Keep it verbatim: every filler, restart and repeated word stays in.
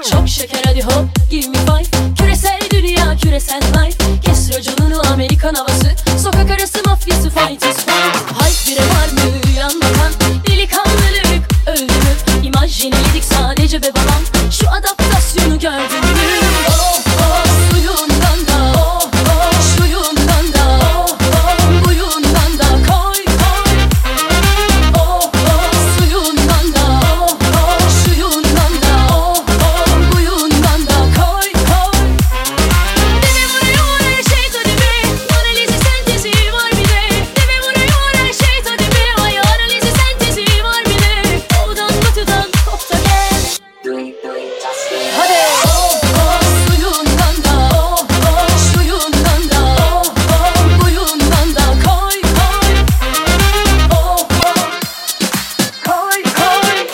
Çok şeker hadi hop give me five. Küresel dünya küresel life. Kes raconunu Amerikan havası. Sokak arası mafyası fight is fight. Hype bire var mı yanmadan. Delikanlılık öldü mü? İmaj yeniledik sadece be babam. Şu adaptasyonu gördün mü?